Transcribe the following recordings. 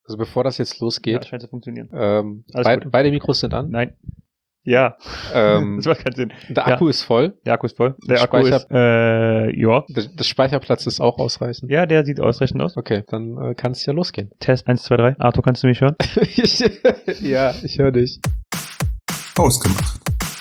Also bevor das jetzt Ja, losgeht, scheint zu funktionieren. beide Mikros sind an. Nein. Ja. Das macht keinen Sinn. Der Akku ist voll. Der Akku ist voll. Der Das Akku ist, ja. Der Speicherplatz ist auch ausreichend. Ja, der sieht ausreichend aus. Okay, dann kann es ja losgehen. Test 1, 2, 3. Arthur, kannst du mich hören? Ja, ich höre dich. Ausgemacht.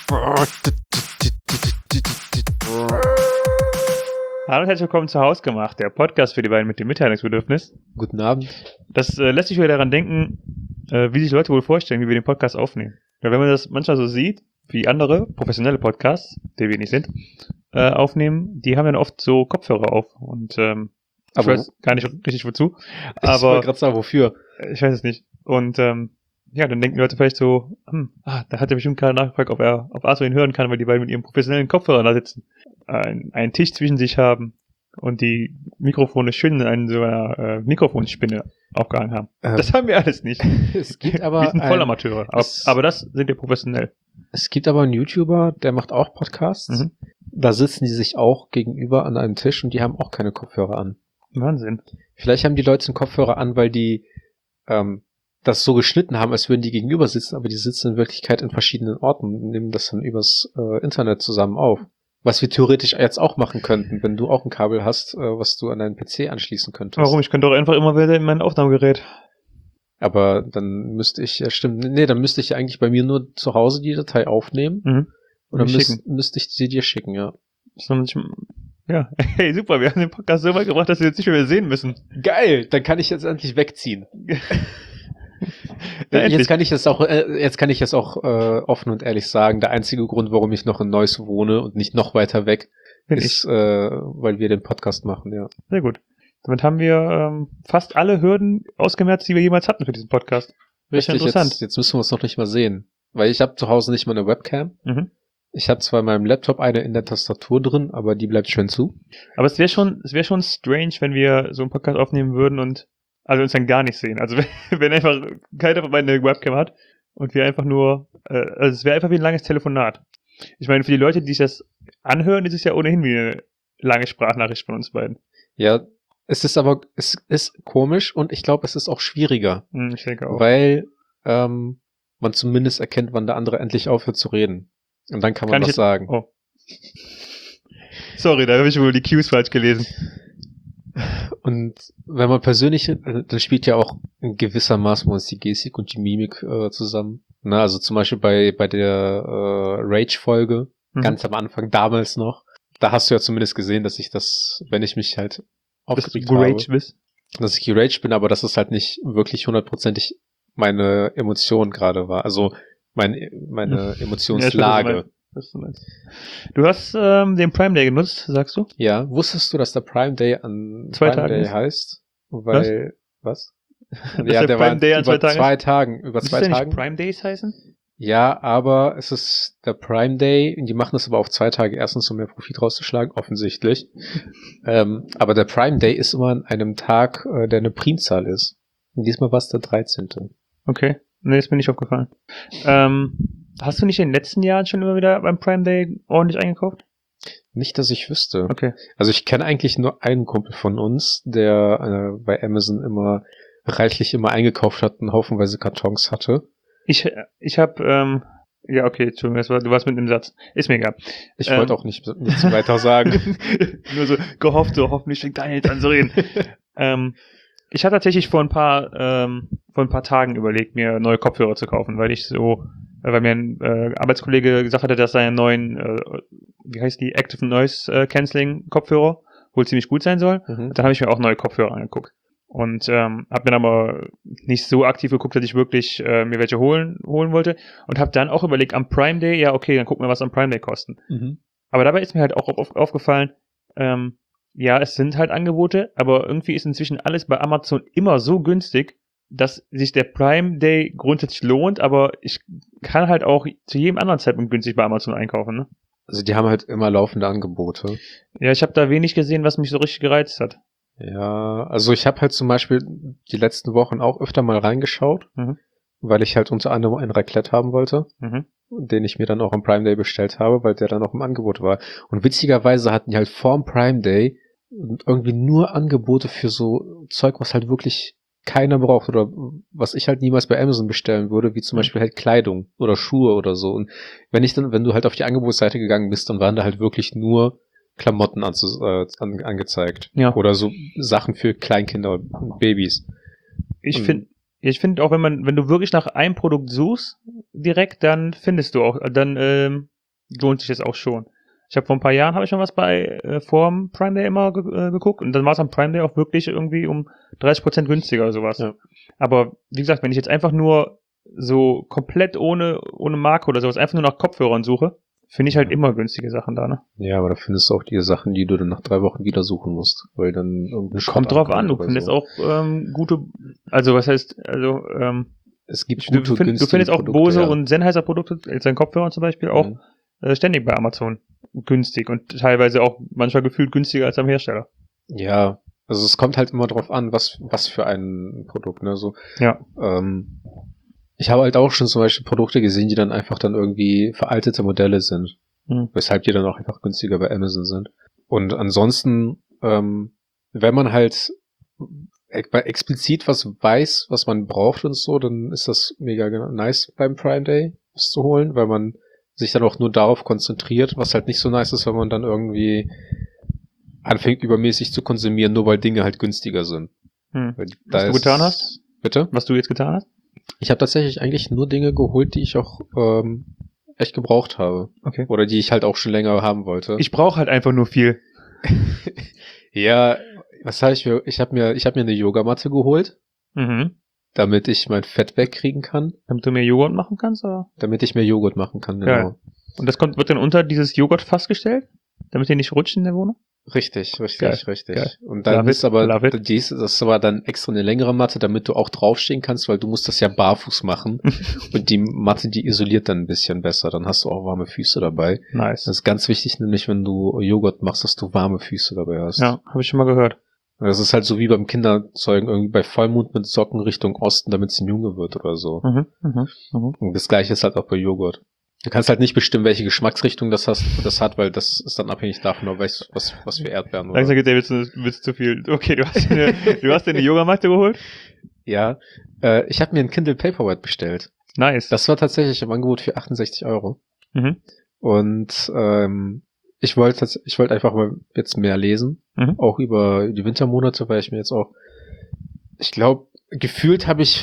Hallo und herzlich willkommen zu Hausgemacht, der Podcast für die beiden mit dem Mitteilungsbedürfnis. Guten Abend. Das lässt sich wieder daran denken, wie sich Leute wohl vorstellen, wie wir den Podcast aufnehmen. Weil wenn man das manchmal so sieht, wie andere professionelle Podcasts, die wir nicht sind, aufnehmen, die haben dann oft so Kopfhörer auf. Und ich weiß gar nicht richtig wozu. Ich wollte gerade sagen, wofür. Ich weiß es nicht. Und ja, dann denken die Leute vielleicht so, da hat er bestimmt gerade nachgefragt, ob Arthur ihn hören kann, weil die beiden mit ihrem professionellen Kopfhörer da sitzen, einen Tisch zwischen sich haben und die Mikrofone schön in so einer Mikrofonspinne aufgehangen haben. Das haben wir alles nicht. Es gibt aber wir sind Vollamateure, aber das sind wir professionell. Es gibt aber einen YouTuber, der macht auch Podcasts. Mhm. Da sitzen die sich auch gegenüber an einem Tisch und die haben auch keine Kopfhörer an. Wahnsinn. Vielleicht haben die Leute einen Kopfhörer an, weil die das so geschnitten haben, als würden die gegenüber sitzen, aber die sitzen in Wirklichkeit in verschiedenen Orten und nehmen das dann übers Internet zusammen auf. Was wir theoretisch jetzt auch machen könnten, wenn du auch ein Kabel hast, was du an deinen PC anschließen könntest. Warum? Ich könnte doch einfach immer wieder in mein Aufnahmegerät. Aber dann müsste ich, dann müsste ich eigentlich bei mir nur zu Hause die Datei aufnehmen und dann müsste ich sie dir schicken, ja. Ja, hey, super, wir haben den Podcast so weit gebracht, dass wir jetzt nicht mehr sehen müssen. Geil, dann kann ich jetzt endlich wegziehen. Ja, jetzt kann ich das auch offen und ehrlich sagen, der einzige Grund, warum ich noch in Neuss wohne und nicht noch weiter weg, ist, weil wir den Podcast machen, ja. Sehr gut. Damit haben wir fast alle Hürden ausgemerzt, die wir jemals hatten für diesen Podcast. Richtig, interessant. Jetzt müssen wir uns noch nicht mal sehen. Weil ich habe zu Hause nicht mal eine Webcam. Mhm. Ich habe zwar in meinem Laptop eine in der Tastatur drin, aber die bleibt schön zu. Aber es wäre schon strange, wenn wir so einen Podcast aufnehmen würden und also uns dann gar nicht sehen. Also wenn einfach keiner von beiden eine Webcam hat und wir einfach nur, also es wäre einfach wie ein langes Telefonat. Ich meine, für die Leute, die sich das anhören, ist es ja ohnehin wie eine lange Sprachnachricht von uns beiden. Ja, es ist komisch und ich glaube, es ist auch schwieriger. Ich denke auch. Weil man zumindest erkennt, wann der andere endlich aufhört zu reden. Und dann kann man was sagen. Oh. Sorry, da habe ich wohl die Cues falsch gelesen. Und wenn man persönlich, dann spielt ja auch in gewissermaßen die Gestik und die Mimik zusammen. Na, also zum Beispiel bei der Rage-Folge, ganz am Anfang, damals noch, da hast du ja zumindest gesehen, dass ich das, wenn ich mich halt aufgeregt habe, dass ich geraged bin, aber dass es halt nicht wirklich 100%ig meine Emotion gerade war. Also meine Emotionslage. Ja, was du meinst. Du hast den Prime Day genutzt, sagst du? Ja, wusstest du, dass der Prime Day an 2 Prime Tagen Day ist? Heißt? Weil, was? Ja, der Prime Day an 2 Tagen? Über 2 Tagen. Über 2 Tagen. Nicht Prime Days heißen? Ja, aber es ist der Prime Day, die machen das aber auf 2 Tage, erstens um mehr Profit rauszuschlagen, offensichtlich. Aber der Prime Day ist immer an einem Tag, der eine Primzahl ist. Und diesmal war es der 13. Okay, nee, ist mir nicht aufgefallen. Hast du nicht in den letzten Jahren schon immer wieder beim Prime Day ordentlich eingekauft? Nicht, dass ich wüsste. Okay. Also ich kenne eigentlich nur einen Kumpel von uns, der bei Amazon immer reichlich eingekauft hat und haufenweise Kartons hatte. Ich habe, ja, okay, Entschuldigung, du warst mit dem Satz. Ist mir egal. Ich wollte auch nichts weiter sagen. Nur so gehofft, so hoffentlich fängt Daniel jetzt an zu reden. Ich hatte tatsächlich vor ein paar Tagen überlegt, mir neue Kopfhörer zu kaufen, weil mir ein Arbeitskollege gesagt hatte, dass seine neuen, wie heißt die, Active Noise Cancelling Kopfhörer wohl ziemlich gut sein soll. Mhm. Dann habe ich mir auch neue Kopfhörer angeguckt. Und habe mir dann aber nicht so aktiv geguckt, dass ich wirklich mir welche holen wollte. Und habe dann auch überlegt, am Prime Day, ja okay, dann gucken wir, was am Prime Day kosten. Mhm. Aber dabei ist mir halt auch aufgefallen, ja, es sind halt Angebote, aber irgendwie ist inzwischen alles bei Amazon immer so günstig, dass sich der Prime Day grundsätzlich lohnt, aber ich kann halt auch zu jedem anderen Zeitpunkt günstig bei Amazon einkaufen, ne? Also die haben halt immer laufende Angebote. Ja, ich habe da wenig gesehen, was mich so richtig gereizt hat. Ja, also ich habe halt zum Beispiel die letzten Wochen auch öfter mal reingeschaut, weil ich halt unter anderem einen Raclette haben wollte, den ich mir dann auch am Prime Day bestellt habe, weil der dann auch im Angebot war. Und witzigerweise hatten die halt vorm Prime Day irgendwie nur Angebote für so Zeug, was halt wirklich keiner braucht oder was ich halt niemals bei Amazon bestellen würde, wie zum Beispiel halt Kleidung oder Schuhe oder so. Und wenn du halt auf die Angebotsseite gegangen bist, dann waren da halt wirklich nur Klamotten angezeigt. Ja. Oder so Sachen für Kleinkinder und Babys. Ich finde auch, wenn du wirklich nach einem Produkt suchst, direkt, dann findest du auch, dann lohnt sich das auch schon. Ich habe vor ein paar Jahren schon was vorm Prime Day immer geguckt und dann war es am Prime Day auch wirklich irgendwie um 30% günstiger oder sowas. Ja. Aber wie gesagt, wenn ich jetzt einfach nur so komplett ohne Marke oder sowas einfach nur nach Kopfhörern suche, finde ich halt immer günstige Sachen da, ne? Ja, aber da findest du auch die Sachen, die du dann nach 3 Wochen wieder suchen musst, weil dann irgendeine kommt drauf an, du findest so. Auch gute, also was heißt, es gibt gute, du findest auch Produkte, Bose und Sennheiser Produkte, als Kopfhörer zum Beispiel auch ständig bei Amazon günstig und teilweise auch manchmal gefühlt günstiger als am Hersteller. Ja, also es kommt halt immer drauf an, was für ein Produkt, ne, so. Ja. Ich habe halt auch schon zum Beispiel Produkte gesehen, die dann einfach dann irgendwie veraltete Modelle sind. Weshalb die dann auch einfach günstiger bei Amazon sind. Und ansonsten, wenn man halt explizit was weiß, was man braucht und so, dann ist das mega nice beim Prime Day, was zu holen, weil man sich dann auch nur darauf konzentriert, was halt nicht so nice ist, wenn man dann irgendwie anfängt übermäßig zu konsumieren, nur weil Dinge halt günstiger sind. Was du getan hast? Bitte? Was du jetzt getan hast? Ich habe tatsächlich eigentlich nur Dinge geholt, die ich auch echt gebraucht habe. Okay. Oder die ich halt auch schon länger haben wollte. Ich brauche halt einfach nur viel. Ja, was habe ich mir? Ich habe mir eine Yogamatte geholt, damit ich mein Fett wegkriegen kann. Damit du mir Joghurt machen kannst, oder? Damit ich mir Joghurt machen kann, genau. Geil. Und das wird dann unter dieses Joghurtfass gestellt? Damit ihr nicht rutscht in der Wohnung? Richtig. Geil. Und dann ist aber, das ist aber dann extra eine längere Matte, damit du auch draufstehen kannst, weil du musst das ja barfuß machen. Und die Matte, die isoliert dann ein bisschen besser. Dann hast du auch warme Füße dabei. Nice. Das ist ganz wichtig, nämlich wenn du Joghurt machst, dass du warme Füße dabei hast. Ja, habe ich schon mal gehört. Das ist halt so wie beim Kinderzeugen, irgendwie bei Vollmond mit Socken Richtung Osten, damit es ein Junge wird oder so. Und das Gleiche ist halt auch bei Joghurt. Du kannst halt nicht bestimmen, welche Geschmacksrichtung das hat, weil das ist dann abhängig davon, was für Erdbeeren oder. Langsam geht der Witz zu viel. Okay, du hast dir eine Yogamatte geholt? Ja, ich habe mir ein Kindle Paperwhite bestellt. Nice. Das war tatsächlich im Angebot für 68 €. Und ich wollte einfach mal jetzt mehr lesen, auch über die Wintermonate, weil ich mir jetzt auch, ich glaube, gefühlt habe ich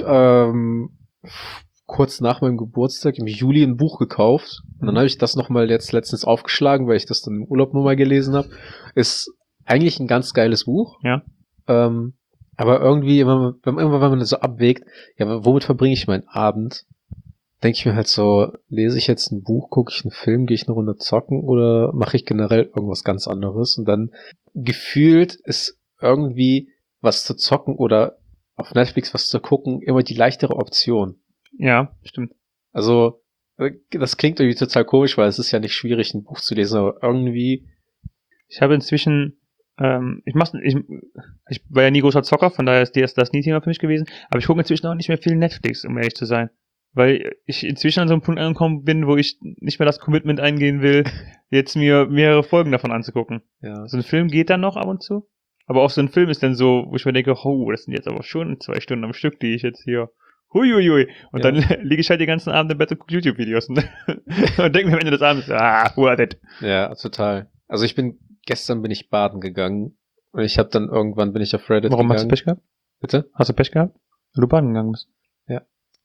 kurz nach meinem Geburtstag im Juli ein Buch gekauft. Und dann habe ich das nochmal jetzt letztens aufgeschlagen, weil ich das dann im Urlaub nochmal gelesen habe. Ist eigentlich ein ganz geiles Buch. Ja. Aber irgendwie, wenn man das so abwägt, ja, womit verbringe ich meinen Abend? Denke ich mir halt so, lese ich jetzt ein Buch, gucke ich einen Film, gehe ich eine Runde zocken oder mache ich generell irgendwas ganz anderes? Und dann gefühlt ist irgendwie was zu zocken oder auf Netflix was zu gucken immer die leichtere Option. Ja, stimmt. Also, das klingt irgendwie total komisch, weil es ist ja nicht schwierig, ein Buch zu lesen, aber irgendwie. Ich habe inzwischen, ich war ja nie großer Zocker, von daher ist das nie Thema für mich gewesen, aber ich gucke inzwischen auch nicht mehr viel Netflix, um ehrlich zu sein. Weil ich inzwischen an so einem Punkt angekommen bin, wo ich nicht mehr das Commitment eingehen will, jetzt mir mehrere Folgen davon anzugucken. Ja. So ein Film geht dann noch ab und zu, aber auch so ein Film ist dann so, wo ich mir denke, oh, das sind jetzt aber schon 2 Stunden am Stück, die ich jetzt hier huiuiui. Und dann liege ich halt die ganzen Abend im Bett und gucke YouTube-Videos und denke mir am Ende des Abends, worth it. Ja, total. Also gestern bin ich baden gegangen und irgendwann bin ich auf Reddit gegangen. Warum hast du Pech gehabt? Bitte? Hast du Pech gehabt? Weil du baden gegangen bist. Ja.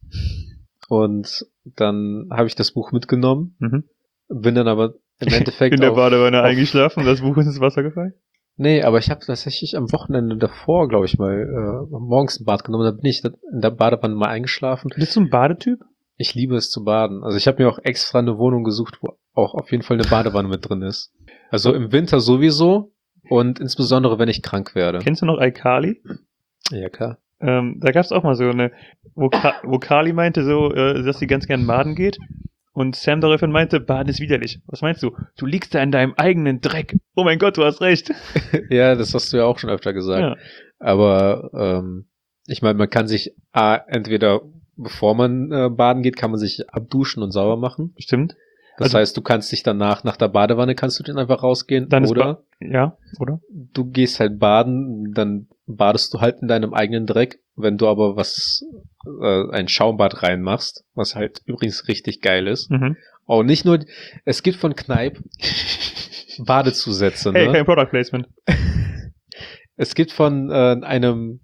Und dann habe ich das Buch mitgenommen, bin dann aber im Endeffekt in der Badewanne eingeschlafen und das Buch ist ins Wasser gefallen? Nee, aber ich habe tatsächlich am Wochenende davor, glaube ich mal, morgens ein Bad genommen. Da bin ich in der Badewanne mal eingeschlafen. Bist du ein Badetyp? Ich liebe es zu baden. Also ich habe mir auch extra eine Wohnung gesucht, wo auch auf jeden Fall eine Badewanne mit drin ist. Also im Winter sowieso und insbesondere, wenn ich krank werde. Kennst du noch iCarly? Ja, klar. Da gab es auch mal so eine, wo Carly meinte so, dass sie ganz gern baden geht. Und Sam daraufhin meinte, Baden ist widerlich. Was meinst du? Du liegst da in deinem eigenen Dreck. Oh mein Gott, du hast recht. Ja, das hast du ja auch schon öfter gesagt. Ja. Aber ich meine, man kann sich entweder, bevor man baden geht, kann man sich abduschen und sauber machen. Stimmt. Das heißt, du kannst dich danach, nach der Badewanne, kannst du dann einfach rausgehen. Dann oder ja, oder? Du gehst halt baden, dann badest du halt in deinem eigenen Dreck Wenn du aber ein Schaumbad reinmachst, was halt übrigens richtig geil ist. Auch nicht nur, es gibt von Kneipp Badezusätze, Hey, ne? kein Product Placement. Es gibt von einem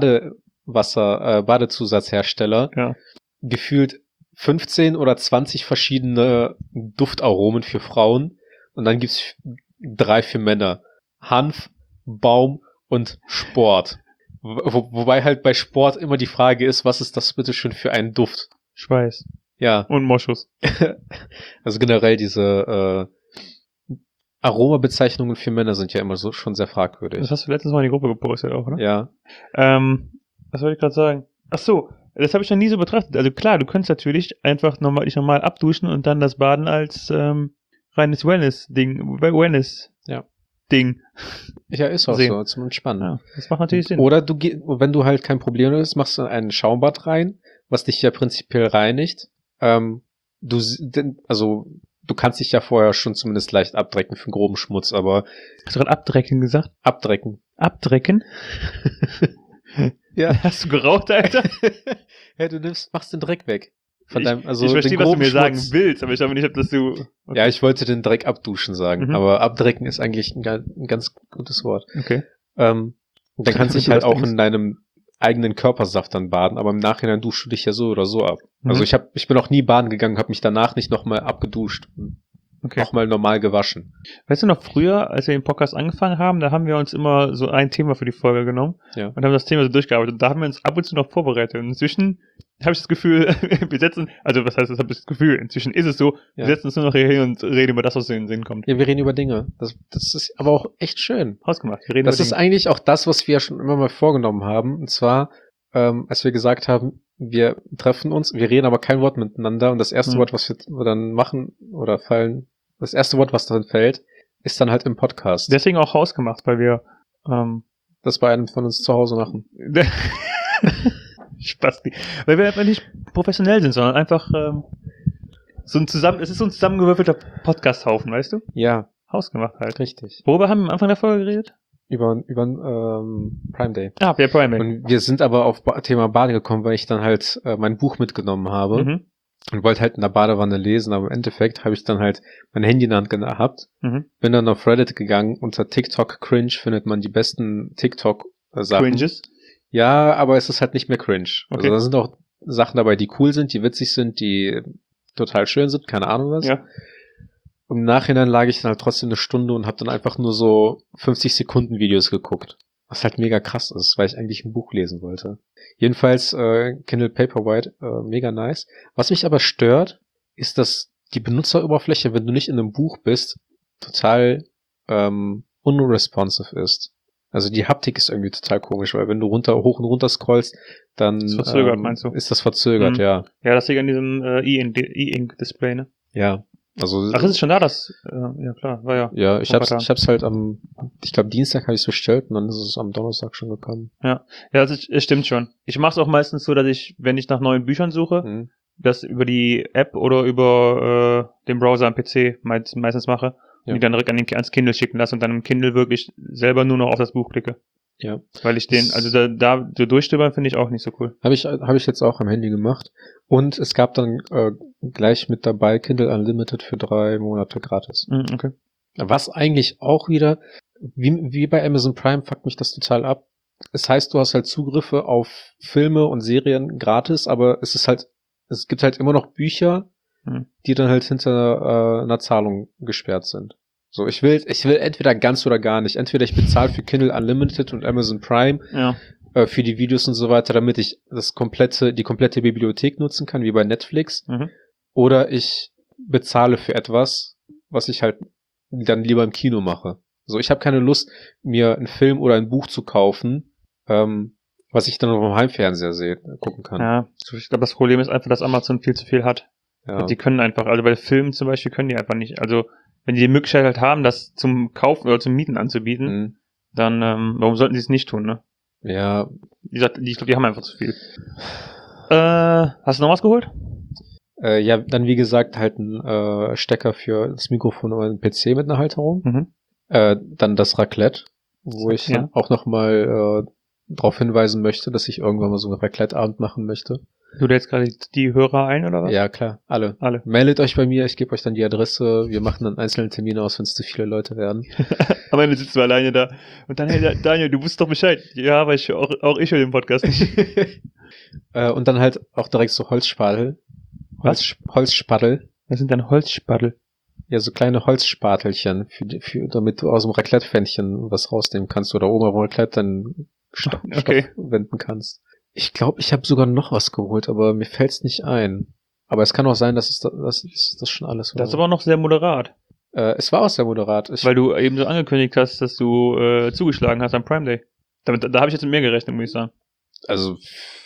Badezusatzhersteller gefühlt 15 oder 20 verschiedene Duftaromen für Frauen und dann gibt's 3 für Männer. Hanf, Baum und Sport. Wobei halt bei Sport immer die Frage ist, was ist das bitte schon für ein Duft? Schweiß. Ja. Und Moschus. Also generell diese Aromabezeichnungen für Männer sind ja immer so schon sehr fragwürdig. Das hast du letztens mal in die Gruppe gepostet auch, oder? Ja. Was wollte ich gerade sagen? Ach so, das habe ich noch nie so betrachtet. Also klar, du könntest natürlich einfach dich normal abduschen und dann das Baden als reines Wellness-Ding. Ja, ist auch sehen. so, zum Entspannen. Ja, das macht natürlich Sinn. Oder wenn du halt kein Problem hast, machst du ein Schaumbad rein, was dich ja prinzipiell reinigt. Du kannst dich ja vorher schon zumindest leicht abdrecken für groben Schmutz, aber... Hast du gerade abdrecken gesagt? Abdrecken. Abdrecken? Ja. Hast du geraucht, Alter? Ja, machst den Dreck weg. Ich verstehe, was du mir sagen willst, aber ich glaube nicht, dass du... Okay. Ja, ich wollte den Dreck abduschen sagen, aber abdrecken ist eigentlich ein ganz gutes Wort. Okay. Dann kannst du dich halt auch in deinem eigenen Körpersaft dann baden, aber im Nachhinein duschst du dich ja so oder so ab. Also ich bin auch nie baden gegangen, habe mich danach nicht nochmal abgeduscht. Okay. Nochmal normal gewaschen. Weißt du noch, früher, als wir den Podcast angefangen haben, da haben wir uns immer so ein Thema für die Folge genommen und haben das Thema so durchgearbeitet. Und da haben wir uns ab und zu noch vorbereitet. Und inzwischen habe ich das Gefühl, was heißt das, habe ich das Gefühl, inzwischen ist es so, wir setzen uns nur noch hier hin und reden über das, was in den Sinn kommt. Ja, wir reden über Dinge. Das ist aber auch echt schön. Ausgemacht. Das ist eigentlich auch das, was wir schon immer mal vorgenommen haben. Und zwar, als wir gesagt haben, wir treffen uns, wir reden aber kein Wort miteinander und das erste Wort, was wir dann machen oder fallen, das erste Wort, was dann fällt, ist dann halt im Podcast. Deswegen auch hausgemacht, weil wir das bei einem von uns zu Hause machen. Spasti. Weil wir einfach nicht professionell sind, sondern einfach es ist so ein zusammengewürfelter Podcast-Haufen, weißt du? Ja. Hausgemacht halt. Richtig. Worüber haben wir am Anfang der Folge geredet? Über Prime Day. Ah, ja, Prime Day. Und wir sind aber auf Thema Baden gekommen, weil ich dann halt mein Buch mitgenommen habe und wollte halt in der Badewanne lesen, aber im Endeffekt habe ich dann halt mein Handy in der Hand gehabt, bin dann auf Reddit gegangen, unter TikTok Cringe findet man die besten TikTok-Sachen. Cringes? Ja, aber es ist halt nicht mehr cringe. Okay. Also da sind auch Sachen dabei, die cool sind, die witzig sind, die total schön sind, keine Ahnung was. Ja. Und im Nachhinein lag ich dann halt trotzdem eine Stunde und habe dann einfach nur so 50 Sekunden Videos geguckt. Was halt mega krass ist, weil ich eigentlich ein Buch lesen wollte. Jedenfalls Kindle Paperwhite, mega nice. Was mich aber stört, ist, dass die Benutzeroberfläche, wenn du nicht in einem Buch bist, total unresponsive ist. Also die Haptik ist irgendwie total komisch, weil wenn du hoch und runter scrollst, dann ist verzögert, meinst du? Ist das verzögert, ja. Ja, das liegt an diesem E-Ink-Display, ne? Ja. Also, ach, ist es schon da, ja klar, war ja. Ja, ich hab's halt ich glaube Dienstag habe ich es bestellt und dann ist es am Donnerstag schon gekommen. Ja, es stimmt schon. Ich mache es auch meistens so, dass ich, wenn ich nach neuen Büchern suche, das über die App oder über den Browser am PC meistens mache und die dann direkt ans Kindle schicken lasse und dann im Kindle wirklich selber nur noch auf das Buch klicke. Ja. Weil ich da so durchstöbern finde ich auch nicht so cool. Habe ich jetzt auch am Handy gemacht. Und es gab dann gleich mit dabei Kindle Unlimited für 3 Monate gratis. Okay. Was eigentlich auch wieder, wie bei Amazon Prime, fuckt mich das total ab. Es heißt, du hast halt Zugriffe auf Filme und Serien gratis, aber es gibt halt immer noch Bücher, die dann halt hinter einer Zahlung gesperrt sind. So, ich will entweder ganz oder gar nicht. Entweder ich bezahle für Kindle Unlimited und Amazon Prime für die Videos und so weiter, damit ich die komplette Bibliothek nutzen kann, wie bei Netflix. Oder ich bezahle für etwas, was ich halt dann lieber im Kino mache. So, ich habe keine Lust, mir einen Film oder ein Buch zu kaufen, was ich dann auf dem Heimfernseher gucken kann. Ja, ich glaube, das Problem ist einfach, dass Amazon viel zu viel hat. Ja. Und die können einfach, also bei Filmen zum Beispiel können die einfach nicht, also wenn die die Möglichkeit halt haben, das zum Kaufen oder zum Mieten anzubieten, dann warum sollten sie es nicht tun, ne? Ja. Ich glaube, die haben einfach zu viel. Hast du noch was geholt? Ja, dann wie gesagt halt ein Stecker für das Mikrofon oder ein PC mit einer Halterung. Dann das Raclette, wo ich dann auch nochmal darauf hinweisen möchte, dass ich irgendwann mal so einen Raclette-Abend machen möchte. Du lädst gerade die Hörer ein, oder was? Ja, klar, alle. Meldet euch bei mir, ich gebe euch dann die Adresse, wir machen dann einzelne Termine aus, wenn es zu viele Leute werden. Am Ende sitzen wir alleine da. Und dann, hey, Daniel, du wusstest doch Bescheid. Ja, aber auch ich höre den Podcast nicht. Und dann halt auch direkt so Holzspatel. Holzspatel. Was sind denn Holzspatel? Ja, so kleine Holzspatelchen, damit du aus dem Raclette-Pfännchen was rausnehmen kannst oder oben auf dem Raclette dann Stoff wenden kannst. Ich glaube, ich habe sogar noch was geholt, aber mir fällt's nicht ein. Aber es kann auch sein, dass das schon alles war. Das ist aber auch noch sehr moderat. Es war auch sehr moderat. Weil du eben so angekündigt hast, dass du zugeschlagen hast am Prime Day. Da habe ich jetzt mit mehr gerechnet, muss ich sagen. Also,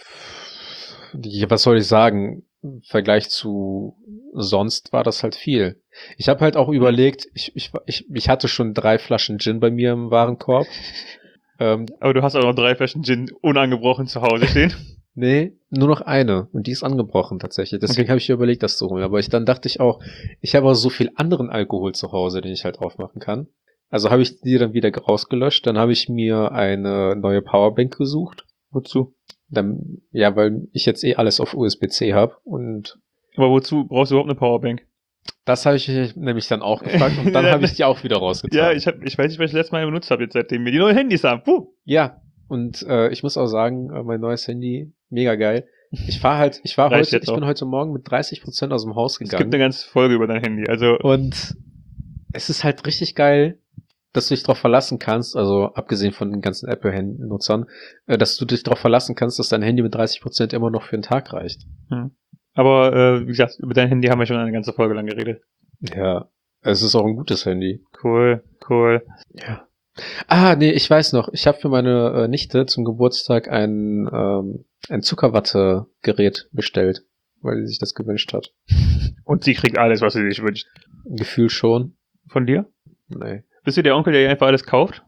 was soll ich sagen? Im Vergleich zu sonst war das halt viel. Ich habe halt auch überlegt, ich hatte schon 3 Flaschen Gin bei mir im Warenkorb. Aber du hast auch noch 3 Flaschen Gin unangebrochen zu Hause stehen. Nee, nur noch eine. Und die ist angebrochen tatsächlich. Deswegen habe ich überlegt, das zu holen. Aber dann dachte ich auch, ich habe auch so viel anderen Alkohol zu Hause, den ich halt aufmachen kann. Also habe ich die dann wieder rausgelöscht. Dann habe ich mir eine neue Powerbank gesucht. Wozu? Dann, ja, weil ich jetzt alles auf USB-C habe. Aber wozu brauchst du überhaupt eine Powerbank? Das habe ich nämlich dann auch gefragt und dann habe ich die auch wieder rausgetragen. Ja, ich weiß nicht, was ich das letzte Mal benutzt habe, jetzt seitdem wir die neuen Handys haben. Puh. Ja, und ich muss auch sagen, mein neues Handy, mega geil. Ich bin heute Morgen mit 30% aus dem Haus gegangen. Es gibt eine ganze Folge über dein Handy, also. Und es ist halt richtig geil, dass du dich darauf verlassen kannst, also abgesehen von den ganzen Apple-Nutzern, dass du dich darauf verlassen kannst, dass dein Handy mit 30% immer noch für den Tag reicht. Aber, wie gesagt, über dein Handy haben wir schon eine ganze Folge lang geredet. Ja, es ist auch ein gutes Handy. Cool. Ja. Ah, nee, ich weiß noch. Ich habe für meine Nichte zum Geburtstag ein Zuckerwatte-Gerät bestellt, weil sie sich das gewünscht hat. Und sie kriegt alles, was sie sich wünscht. Gefühl schon. Von dir? Nee. Bist du der Onkel, der ihr einfach alles kauft?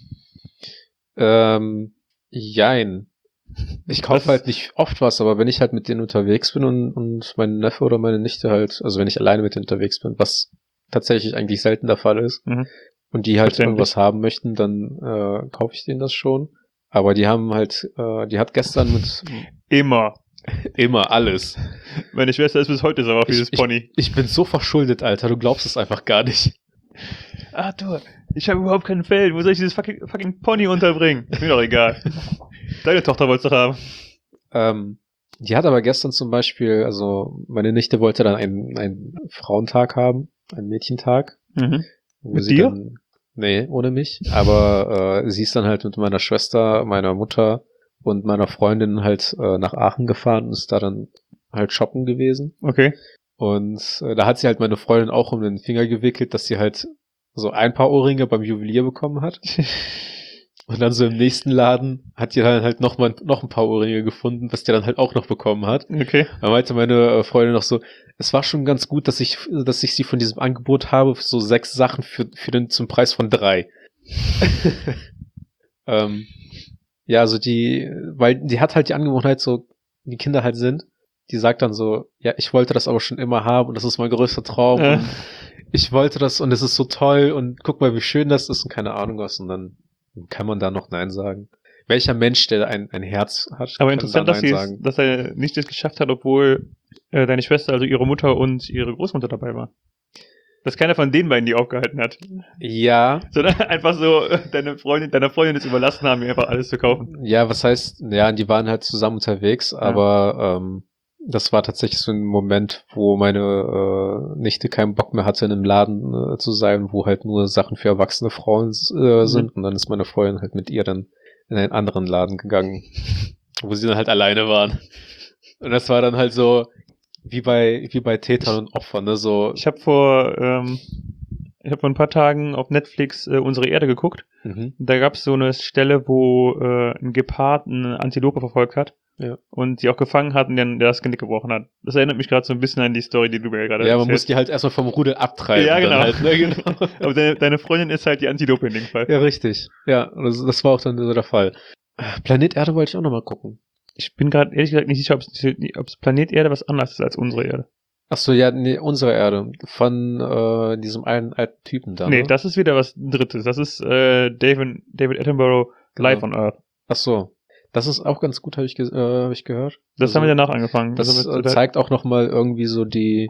Jein. Ich kaufe halt nicht oft was, aber wenn ich halt mit denen unterwegs bin und mein Neffe oder meine Nichte halt, also wenn ich alleine mit denen unterwegs bin, was tatsächlich eigentlich selten der Fall ist, und die halt irgendwas haben möchten, dann kaufe ich denen das schon. Aber die haben halt, die hat gestern mit... Immer alles. Meine Schwester ist bis heute sauer für dieses Pony. Ich bin so verschuldet, Alter, du glaubst es einfach gar nicht. Arthur, ich habe überhaupt kein Feld. Wo soll ich dieses fucking Pony unterbringen? Ist mir doch egal. Deine Tochter wolltest du haben. Die hat aber gestern zum Beispiel, also meine Nichte wollte dann einen Frauentag haben, einen Mädchentag. Mit dir? Nee, ohne mich. Aber sie ist dann halt mit meiner Schwester, meiner Mutter und meiner Freundin halt nach Aachen gefahren und ist da dann halt shoppen gewesen. Okay. Und da hat sie halt meine Freundin auch um den Finger gewickelt, dass sie halt so ein paar Ohrringe beim Juwelier bekommen hat. Und dann so im nächsten Laden hat die dann halt noch ein paar Ohrringe gefunden, was die dann halt auch noch bekommen hat. Okay. Da meinte meine Freundin noch so, es war schon ganz gut, dass ich sie von diesem Angebot habe, so 6 Sachen zum Preis von 3. Ja, also weil die hat halt die Angewohnheit, so wie Kinder halt sind, die sagt dann so, ja, ich wollte das aber schon immer haben und das ist mein größter Traum und ich wollte das und es ist so toll und guck mal, wie schön das ist und keine Ahnung was und dann kann man da noch Nein sagen. Welcher Mensch, der ein Herz hat, aber interessant, dass er nicht das geschafft hat, obwohl deine Schwester, also ihre Mutter und ihre Großmutter dabei war. Dass keiner von den beiden die aufgehalten hat. Ja. Sondern einfach so deiner Freundin es überlassen haben, mir einfach alles zu kaufen. Ja, was heißt, ja, die waren halt zusammen unterwegs, aber das war tatsächlich so ein Moment, wo meine Nichte keinen Bock mehr hatte, in einem Laden zu sein, wo halt nur Sachen für erwachsene Frauen sind. Und dann ist meine Freundin halt mit ihr dann in einen anderen Laden gegangen, wo sie dann halt alleine waren. Und das war dann halt so wie bei Tätern und Opfern, ne? So. Ich habe vor ein paar Tagen auf Netflix Unsere Erde geguckt. Da gab es so eine Stelle, wo ein Gepard eine Antilope verfolgt hat. Ja. Und sie auch gefangen hat und dann das Genick gebrochen hat. Das erinnert mich gerade so ein bisschen an die Story, die du mir gerade erzählt. Ja, man muss die halt erstmal vom Rudel abtreiben. Ja, genau. Halt, ne? Genau. Aber deine Freundin ist halt die Antilope in dem Fall. Ja, richtig. Ja, das war auch dann so der Fall. Planet Erde wollte ich auch nochmal gucken. Ich bin gerade ehrlich gesagt nicht sicher, ob Planet Erde was anderes ist als unsere Erde. Ach so, ja, nee, unsere Erde. Von diesem einen alten Typen da. Nee, ne? Das ist wieder was Drittes. Das ist David Attenborough, Life on Earth. Ach so. Das ist auch ganz gut, habe ich gehört. Das haben wir danach angefangen. Das zeigt auch nochmal irgendwie so ich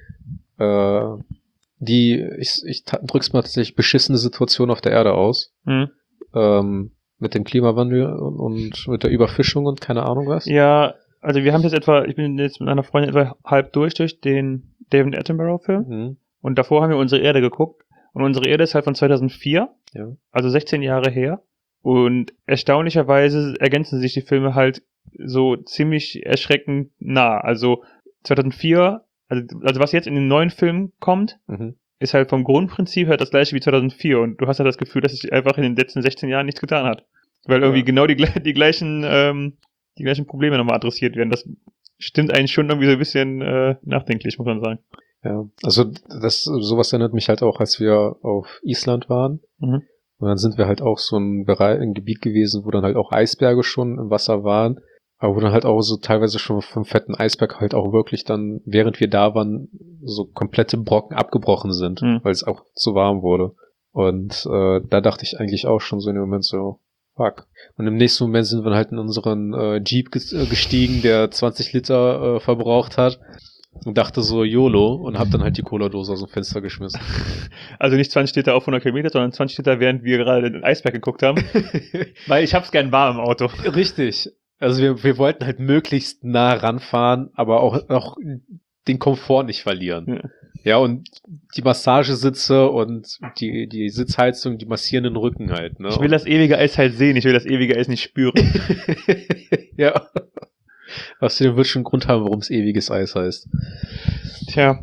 drück's mal tatsächlich, beschissene Situation auf der Erde aus. Mit dem Klimawandel und mit der Überfischung und keine Ahnung was. Ja, also ich bin jetzt mit einer Freundin etwa halb durch den David Attenborough-Film. Und davor haben wir Unsere Erde geguckt. Und Unsere Erde ist halt von 2004. Ja. Also 16 Jahre her. Und erstaunlicherweise ergänzen sich die Filme halt so ziemlich erschreckend nah. Also 2004, also was jetzt in den neuen Filmen kommt, ist halt vom Grundprinzip halt das gleiche wie 2004. Und du hast halt das Gefühl, dass sich einfach in den letzten 16 Jahren nichts getan hat. Weil irgendwie genau die gleichen Probleme nochmal adressiert werden. Das stimmt eigentlich schon irgendwie so ein bisschen nachdenklich, muss man sagen. Ja, also sowas erinnert mich halt auch, als wir auf Island waren. Und dann sind wir halt auch so ein Gebiet gewesen, wo dann halt auch Eisberge schon im Wasser waren, aber wo dann halt auch so teilweise schon vom fetten Eisberg halt auch wirklich dann, während wir da waren, so komplette Brocken abgebrochen sind, weil es auch zu warm wurde. Und da dachte ich eigentlich auch schon so in dem Moment so, fuck. Und im nächsten Moment sind wir halt in unseren Jeep gestiegen, der 20 Liter verbraucht hat. Und dachte so YOLO und hab dann halt die Cola-Dose aus dem Fenster geschmissen. Also nicht 20 Liter auf 100 Kilometer, sondern 20 Liter, während wir gerade den Eisberg geguckt haben. Weil ich hab's gern warm im Auto. Richtig. Also wir wollten halt möglichst nah ranfahren, aber auch den Komfort nicht verlieren. Ja, und die Massagesitze und die Sitzheizung, die massieren den Rücken halt. Ne? Ich will das ewige Eis halt sehen, ich will das ewige Eis nicht spüren. Ja. Außerdem wird schon einen Grund haben, warum es ewiges Eis heißt. Tja,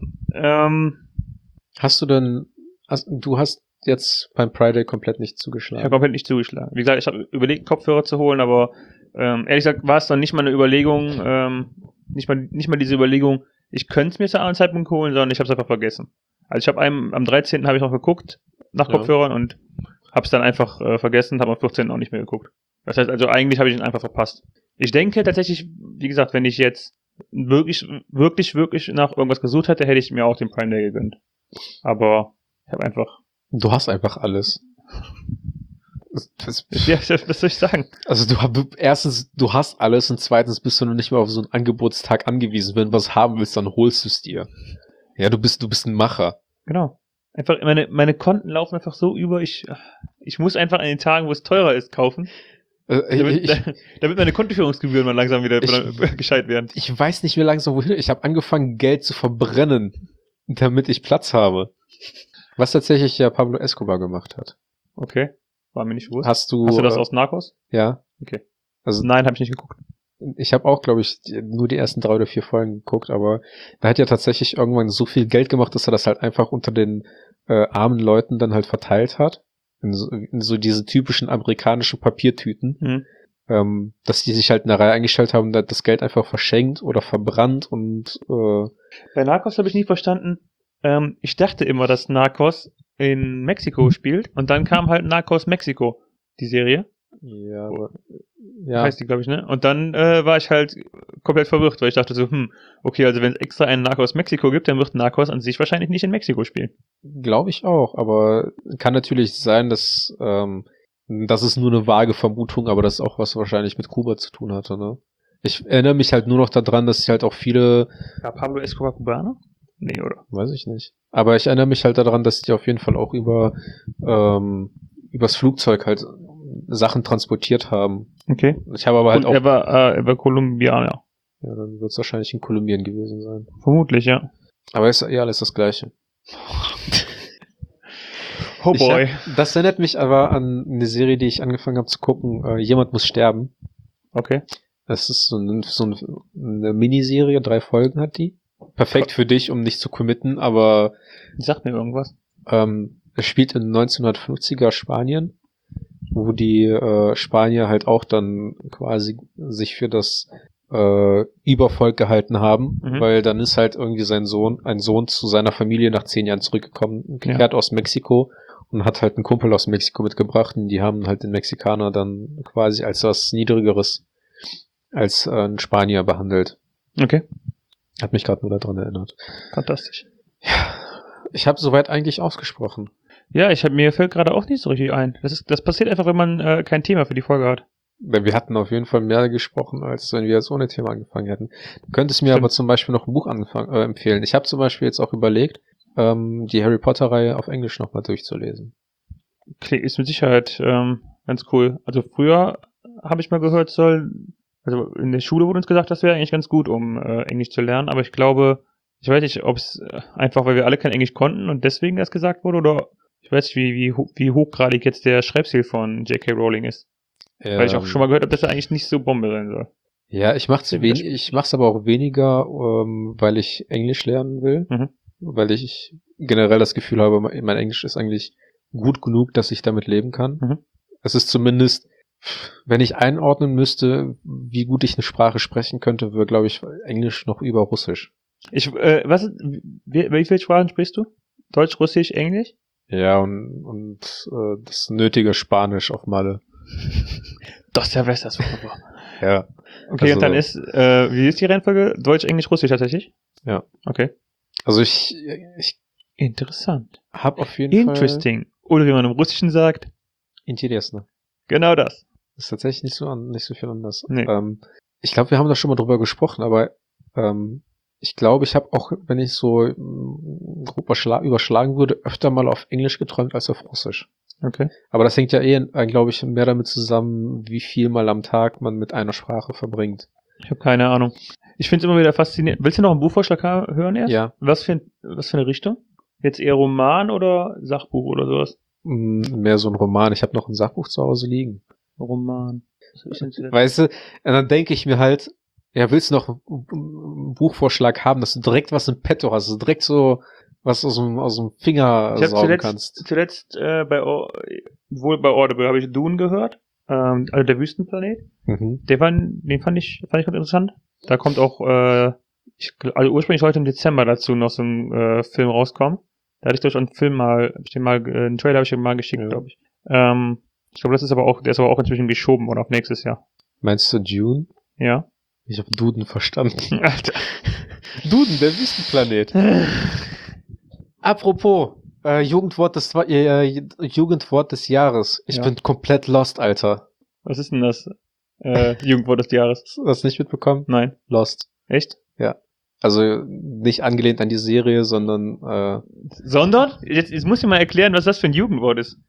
du hast jetzt beim Pride Day komplett nicht zugeschlagen? Ich habe komplett nicht zugeschlagen. Wie gesagt, ich habe überlegt, Kopfhörer zu holen, aber ehrlich gesagt war es dann nicht mal eine Überlegung, nicht mal diese Überlegung, ich könnte es mir zu einem Zeitpunkt holen, sondern ich habe es einfach vergessen. Also ich habe am 13. habe ich noch geguckt nach Kopfhörern und habe es dann einfach vergessen, habe am 14. auch nicht mehr geguckt. Das heißt also, eigentlich habe ich ihn einfach verpasst. Ich denke tatsächlich, wie gesagt, wenn ich jetzt wirklich nach irgendwas gesucht hätte, hätte ich mir auch den Prime Day gegönnt. Aber ich habe einfach... Du hast einfach alles. Was soll ich sagen? Also erstens, du hast alles und zweitens bist du noch nicht mal auf so einen Angebotstag angewiesen. Wenn du was haben willst, dann holst du es dir. Ja, du bist ein Macher. Genau. Einfach, meine Konten laufen einfach so über, ich muss einfach an den Tagen, wo es teurer ist, kaufen. Damit meine Kontoführungsgebühren mal langsam wieder gescheit werden. Ich weiß nicht mehr langsam wohin. Ich habe angefangen, Geld zu verbrennen, damit ich Platz habe. Was tatsächlich ja Pablo Escobar gemacht hat. Okay, war mir nicht bewusst. Hast du das aus Narcos? Ja. Okay. Also nein, habe ich nicht geguckt. Ich habe auch, glaube ich, nur die ersten 3 oder 4 Folgen geguckt, aber er hat ja tatsächlich irgendwann so viel Geld gemacht, dass er das halt einfach unter den armen Leuten dann halt verteilt hat. In so diese typischen amerikanischen Papiertüten, dass die sich halt in der Reihe eingestellt haben, das Geld einfach verschenkt oder verbrannt und Bei Narcos habe ich nie verstanden. Ich dachte immer, dass Narcos in Mexiko spielt und dann kam halt Narcos Mexiko, die Serie. Ja, Heißt die, glaube ich, ne? Und dann war ich halt komplett verwirrt, weil ich dachte so, okay, also wenn es extra einen Narcos Mexiko gibt, dann wird Narcos an sich wahrscheinlich nicht in Mexiko spielen. Glaube ich auch, aber kann natürlich sein, dass das ist nur eine vage Vermutung, aber das ist auch was wahrscheinlich mit Kuba zu tun hatte, ne? Ich erinnere mich halt nur noch daran, dass ich halt auch viele... Ja, Pablo Escobar Cubano? Nee, oder? Weiß ich nicht. Aber ich erinnere mich halt daran, dass die auf jeden Fall auch übers Flugzeug halt Sachen transportiert haben. Okay. Ich habe aber halt und er war Kolumbianer. Ja, dann wird es wahrscheinlich in Kolumbien gewesen sein. Vermutlich, ja. Aber ist ja alles das Gleiche. Oh boy. Das erinnert mich aber an eine Serie, die ich angefangen habe zu gucken. Jemand muss sterben. Okay. Das ist so eine Miniserie, 3 Folgen hat die. Perfekt für dich, um nicht zu committen, aber... Sag mir irgendwas. Es spielt in 1950er Spanien, wo die Spanier halt auch dann quasi sich für das Übervolk gehalten haben, weil dann ist halt irgendwie ein Sohn zu seiner Familie nach 10 Jahren zurückgekommen, gekehrt aus Mexiko und hat halt einen Kumpel aus Mexiko mitgebracht und die haben halt den Mexikaner dann quasi als was Niedrigeres als ein Spanier behandelt. Okay. Hat mich gerade nur daran erinnert. Fantastisch. Ja, ich habe soweit eigentlich ausgesprochen. Ja, mir fällt gerade auch nicht so richtig ein. Das passiert einfach, wenn man kein Thema für die Folge hat. Wir hatten auf jeden Fall mehr gesprochen, als wenn wir jetzt ohne Thema angefangen hätten. Du könntest mir aber zum Beispiel noch ein Buch empfehlen. Ich habe zum Beispiel jetzt auch überlegt, die Harry Potter-Reihe auf Englisch nochmal durchzulesen. Okay, ist mit Sicherheit ganz cool. Also früher habe ich mal gehört, also in der Schule wurde uns gesagt, das wäre eigentlich ganz gut, um Englisch zu lernen, aber ich glaube, ich weiß nicht, ob es einfach, weil wir alle kein Englisch konnten und deswegen das gesagt wurde, oder ich weiß nicht, wie hochgradig jetzt der Schreibstil von J.K. Rowling ist. Weil ich auch schon mal gehört habe, dass er eigentlich nicht so Bombe sein soll. Ja, ich mach's aber auch weniger, weil ich Englisch lernen will, weil ich generell das Gefühl habe, mein Englisch ist eigentlich gut genug, dass ich damit leben kann. Es ist zumindest, wenn ich einordnen müsste, wie gut ich eine Sprache sprechen könnte, wäre, glaube ich, Englisch noch über Russisch. Wie viele Sprachen sprichst du? Deutsch, Russisch, Englisch? Ja, und das nötige Spanisch auf Malle. Das ja weiß das wunderbar. Ja. Okay, also, und dann ist, wie ist die Reihenfolge? Deutsch, Englisch, Russisch tatsächlich? Ja. Okay. Also ich interessant. Hab auf jeden Fall... Interesting. Oder wie man im Russischen sagt. Интересно. Genau das. Das ist tatsächlich nicht so viel anders. Nee. Ich glaube, wir haben da schon mal drüber gesprochen, aber ich glaube, ich habe auch, wenn ich so grob überschlagen würde, öfter mal auf Englisch geträumt als auf Russisch. Okay. Aber das hängt ja glaube ich, mehr damit zusammen, wie viel mal am Tag man mit einer Sprache verbringt. Ich habe keine Ahnung. Ich finde es immer wieder faszinierend. Willst du noch einen Buchvorschlag hören erst? Ja. Was für eine Richtung? Jetzt eher Roman oder Sachbuch oder sowas? Mehr so ein Roman. Ich habe noch ein Sachbuch zu Hause liegen. Roman. Weißt du, dann denke ich mir halt, ja, willst du noch einen Buchvorschlag haben, dass du direkt was im Petto hast, dass du direkt so was aus dem Finger saugen kannst. Zuletzt bei Audible habe ich Dune gehört, also der Wüstenplanet. Den fand ich ganz interessant. Da kommt auch, also ursprünglich sollte im Dezember dazu noch so ein Film rauskommen. Da hatte ich durch einen einen Trailer habe ich dir mal geschickt, glaube ich. Ich glaube, der ist aber auch inzwischen geschoben oder auf nächstes Jahr. Meinst du Dune? Ja. Ich habe Duden verstanden. Alter. Duden, der Wüstenplanet. Apropos, Jugendwort des Jahres. Ich bin komplett lost, Alter. Was ist denn das Jugendwort des Jahres? Hast du das nicht mitbekommen? Nein. Lost. Echt? Ja. Also nicht angelehnt an die Serie, sondern... Sondern? Jetzt musst du mal erklären, was das für ein Jugendwort ist.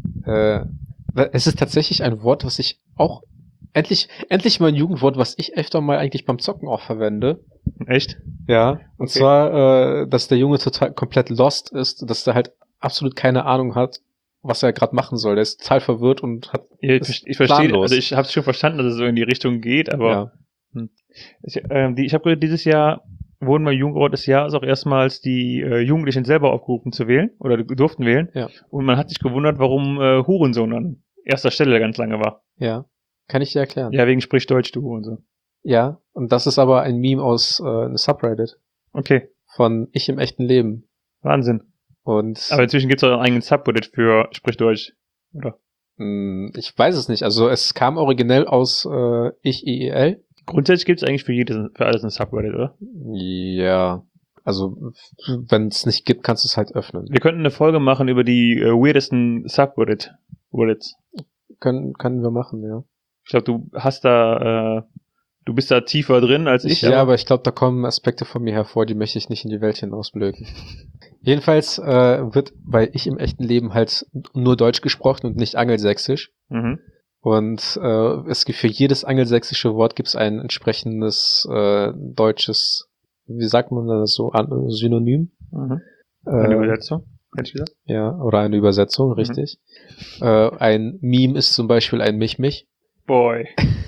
Es ist tatsächlich ein Wort, was ich auch... Endlich mal ein Jugendwort, was ich öfter mal eigentlich beim Zocken auch verwende. Echt? Ja. Und zwar, dass der Junge komplett lost ist, dass der halt absolut keine Ahnung hat, was er gerade machen soll. Der ist total verwirrt und hat ich verstehe, also ich habe schon verstanden, dass es so in die Richtung geht, aber ich habe gehört, dieses Jahr wurden beim Jugendwort des Jahres auch erstmals die Jugendlichen selber aufgerufen zu wählen oder durften wählen. Ja. Und man hat sich gewundert, warum Hurensohn an erster Stelle ganz lange war. Ja. Kann ich dir erklären. Ja, wegen Sprich Deutsch, du Hurensohn. Ja, und das ist aber ein Meme aus einem Subreddit. Okay. Von Ich im echten Leben. Wahnsinn. Aber inzwischen gibt es auch einen eigenen Subreddit für Sprich Deutsch, oder? Ich weiß es nicht. Also es kam originell aus Ich IEL. Grundsätzlich gibt es eigentlich für alles ein Subreddit, oder? Ja. Also wenn es nicht gibt, kannst du es halt öffnen. Wir könnten eine Folge machen über die weirdesten Subreddits. Können wir machen, ja. Ich glaube, du bist da tiefer drin als ich. Ja, aber ich glaube, da kommen Aspekte von mir hervor, die möchte ich nicht in die Welt hinausblöken. Jedenfalls wird bei Ich im echten Leben halt nur Deutsch gesprochen und nicht Angelsächsisch. Und für jedes angelsächsische Wort gibt es ein entsprechendes deutsches, wie sagt man das so, Synonym? Eine Übersetzung, hätte ich gesagt? Ja, oder eine Übersetzung, richtig. Ein Meme ist zum Beispiel ein Mich. Boy.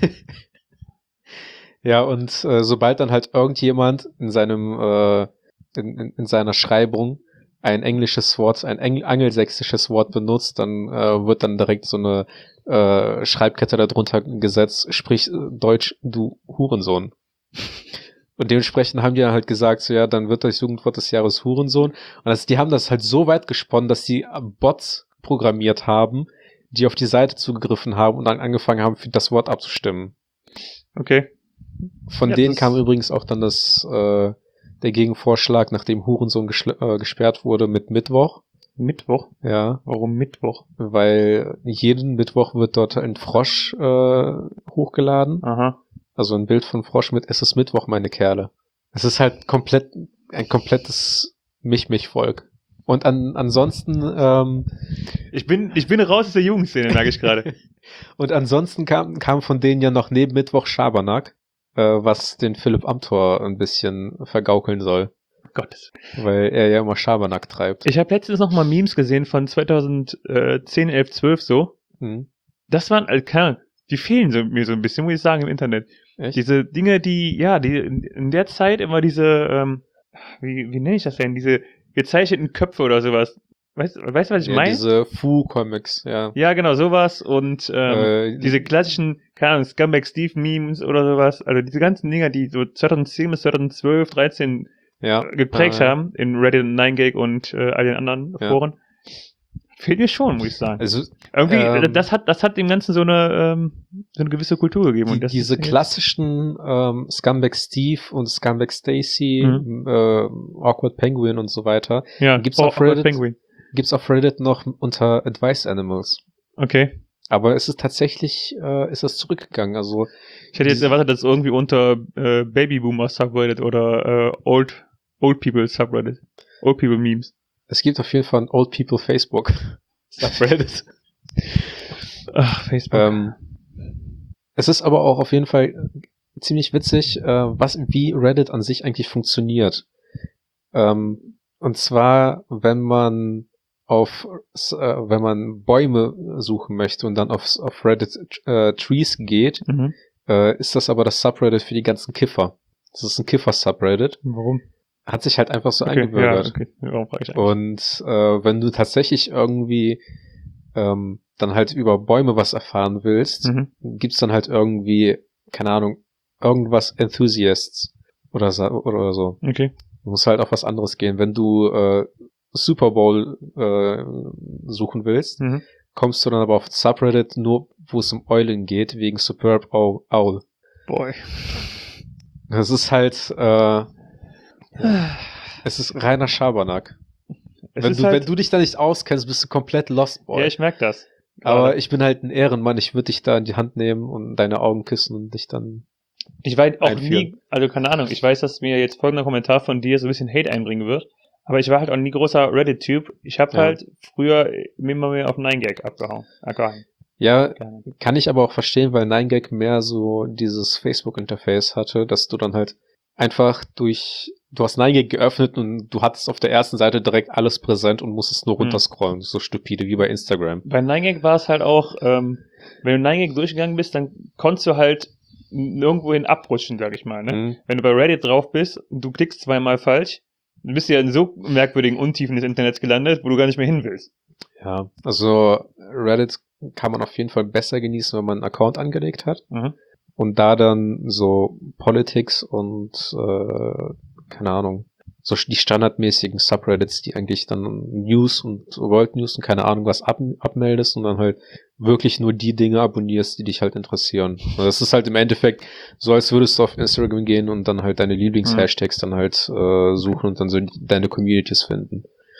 Ja, und sobald dann halt irgendjemand in seinem in seiner Schreibung ein englisches Wort, ein angelsächsisches Wort benutzt, dann wird dann direkt so eine Schreibkette darunter gesetzt, sprich Deutsch, du Hurensohn. Und dementsprechend haben die dann halt gesagt, so ja, dann wird das Jugendwort des Jahres Hurensohn. Und die haben das halt so weit gesponnen, dass sie Bots programmiert haben, die auf die Seite zugegriffen haben und dann angefangen haben, für das Wort abzustimmen. Okay. Von denen kam übrigens auch dann der Gegenvorschlag, nachdem Hurensohn gesperrt wurde, mit Mittwoch. Mittwoch? Ja. Warum Mittwoch? Weil jeden Mittwoch wird dort ein Frosch hochgeladen. Aha. Also ein Bild von Frosch mit "Es ist Mittwoch, meine Kerle". Es ist halt ein komplettes Mich-Mich-Volk. Und ansonsten Ich bin raus aus der Jugendszene, merke ich gerade. und ansonsten kam von denen ja noch neben Mittwoch Schabernack, was den Philipp Amthor ein bisschen vergaukeln soll. Gottes. Weil er ja immer Schabernack treibt. Ich habe letztens noch mal Memes gesehen von 2010, 11, 12 so. Mhm. Das waren, die fehlen mir so ein bisschen, muss ich sagen, im Internet. Echt? Diese Dinge, die in der Zeit immer diese, wie nenne ich das denn? Diese gezeichneten Köpfe oder sowas. Weißt du, was ich meine? Diese Fu-Comics, ja. Ja, genau, sowas und diese klassischen, keine Ahnung, Scumbag Steve Memes oder sowas. Also diese ganzen Dinger, die so 2010 bis 2012, 13 geprägt haben, in Reddit und 9gag und all den anderen Foren. Fehlt mir schon, muss ich sagen. Also, irgendwie, das hat dem Ganzen so eine gewisse Kultur gegeben. Und das diese klassischen Scumbag Steve und Scumbag Stacy, Awkward Penguin und so weiter, gibt's auf Reddit noch unter Advice Animals. Okay. Aber es ist tatsächlich, ist das zurückgegangen. Also ich hätte jetzt erwartet, dass es irgendwie unter Baby Boomer Subreddit oder Old People Subreddit, Old People Memes. Es gibt auf jeden Fall ein Old People Facebook Subreddit. Ach, Facebook. Es ist aber auch auf jeden Fall ziemlich witzig, wie Reddit an sich eigentlich funktioniert. Und zwar, wenn man Bäume suchen möchte und dann auf Reddit Trees geht, ist das aber das Subreddit für die ganzen Kiffer. Das ist ein Kiffer-Subreddit. Warum? Hat sich halt einfach so eingebürgert. Ja, okay. Warum frage ich und wenn du tatsächlich irgendwie dann halt über Bäume was erfahren willst, gibt's dann halt irgendwie, keine Ahnung, irgendwas Enthusiasts oder so. Okay. Du musst halt auf was anderes gehen. Wenn du Super Bowl suchen willst, kommst du dann aber auf Subreddit nur, wo es um Eulen geht, wegen Superb Owl. Boy. Das ist halt es ist reiner Schabernack. Wenn du dich da nicht auskennst, bist du komplett lost, boy. Ja, ich merke das. Aber ich bin halt ein Ehrenmann. Ich würde dich da in die Hand nehmen und deine Augen küssen und dich dann ich weiß auch nie, also keine Ahnung, ich weiß, dass mir jetzt folgender Kommentar von dir so ein bisschen Hate einbringen wird, aber ich war halt auch nie großer Reddit-Typ. Ich habe halt früher immer mehr auf 9gag abgehauen. Ja, kann ich aber auch verstehen, weil 9gag mehr so dieses Facebook-Interface hatte, dass du dann halt einfach du hast 9gag geöffnet und du hattest auf der ersten Seite direkt alles präsent und musstest nur runterscrollen. So stupide wie bei Instagram. Bei 9gag war es halt auch, wenn du 9gag durchgegangen bist, dann konntest du halt nirgendwohin abrutschen, sag ich mal. Ne? Wenn du bei Reddit drauf bist und du klickst zweimal falsch, dann bist du ja in so merkwürdigen Untiefen des Internets gelandet, wo du gar nicht mehr hin willst. Ja, also Reddit kann man auf jeden Fall besser genießen, wenn man einen Account angelegt hat. Und da dann so Politics und keine Ahnung, so die standardmäßigen Subreddits, die eigentlich dann News und World News und keine Ahnung was abmeldest und dann halt wirklich nur die Dinge abonnierst, die dich halt interessieren. Und das ist halt im Endeffekt so, als würdest du auf Instagram gehen und dann halt deine Lieblings-Hashtags dann halt suchen und dann so deine Communities finden.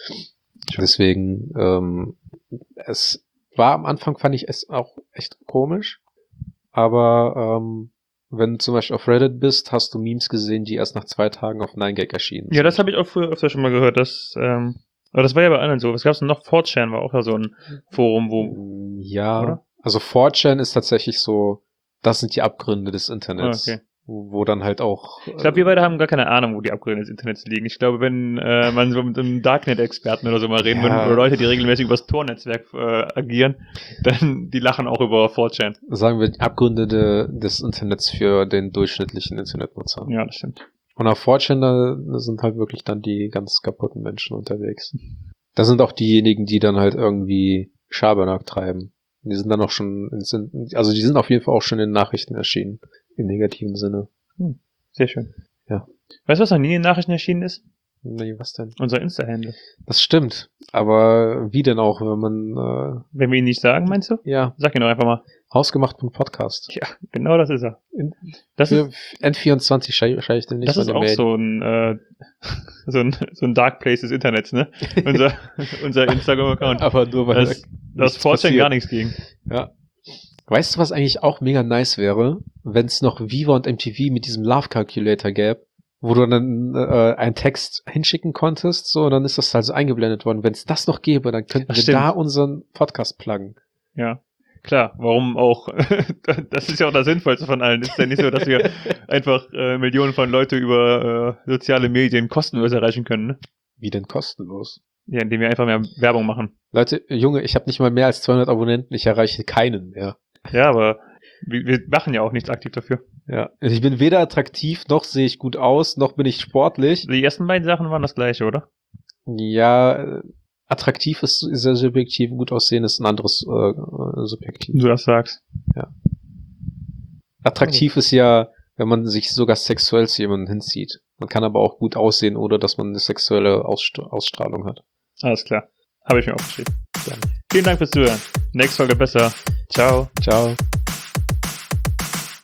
Deswegen, es war am Anfang, fand ich es auch echt komisch, aber wenn du zum Beispiel auf Reddit bist, hast du Memes gesehen, die erst nach 2 Tagen auf 9gag erschienen sind. Ja, das habe ich auch früher öfter schon mal gehört. Aber das war ja bei anderen so. Was gab's denn noch? 4chan war auch da so ein Forum, wo... Ja, oder? Also 4chan ist tatsächlich so, das sind die Abgründe des Internets. Okay. Wo dann halt auch... Ich glaube, wir beide haben gar keine Ahnung, wo die Abgründe des Internets liegen. Ich glaube, wenn man so mit einem Darknet-Experten oder so mal reden würde, oder Leute, die regelmäßig übers Tor-Netzwerk agieren, dann die lachen auch über 4chan. Sagen wir, die Abgründe des Internets für den durchschnittlichen Internetnutzer. Ja, das stimmt. Und auf 4chan, da sind halt wirklich dann die ganz kaputten Menschen unterwegs. Das sind auch diejenigen, die dann halt irgendwie Schabernack treiben. Die sind dann auch schon, also die sind auf jeden Fall auch schon in den Nachrichten erschienen. Im negativen Sinne. Sehr schön. Ja. Weißt du, was noch nie in den Nachrichten erschienen ist? Nee, was denn? Unser Insta-Handle. Das stimmt. Aber wie denn auch, wenn man... wenn wir ihn nicht sagen, meinst du? Ja. Sag ihn doch einfach mal. Hausgemacht.podcast. Ja, genau das ist er. Für N24 schreibe ich den nicht. Das ist auch Mail. so ein So ein Dark Place des Internets, ne? Unser Instagram-Account. Aber nur weil das 4chan gar nichts gegen. Ja. Weißt du, was eigentlich auch mega nice wäre, wenn es noch Viva und MTV mit diesem Love Calculator gäbe, wo du dann einen Text hinschicken konntest, so, und dann ist das halt so eingeblendet worden. Wenn es das noch gäbe, dann könnten wir da unseren Podcast pluggen. Ja, klar. Warum auch? Das ist ja auch das Sinnvollste von allen. Ist ja nicht so, dass wir einfach Millionen von Leute über soziale Medien kostenlos erreichen können, ne? Wie denn kostenlos? Ja, indem wir einfach mehr Werbung machen. Leute, Junge, ich habe nicht mal mehr als 200 Abonnenten, ich erreiche keinen mehr. Ja, aber wir machen ja auch nichts aktiv dafür. Ja, ich bin weder attraktiv, noch sehe ich gut aus, noch bin ich sportlich. Die ersten beiden Sachen waren das gleiche, oder? Ja, attraktiv ist sehr subjektiv, gut aussehen ist ein anderes subjektiv. Du das sagst. Ja. Attraktiv ist ja, wenn man sich sogar sexuell zu jemandem hinzieht. Man kann aber auch gut aussehen, ohne dass man eine sexuelle Ausstrahlung hat. Alles klar. Habe ich mir aufgeschrieben. Vielen Dank fürs Zuhören. Nächste Folge besser. Ciao. Ciao.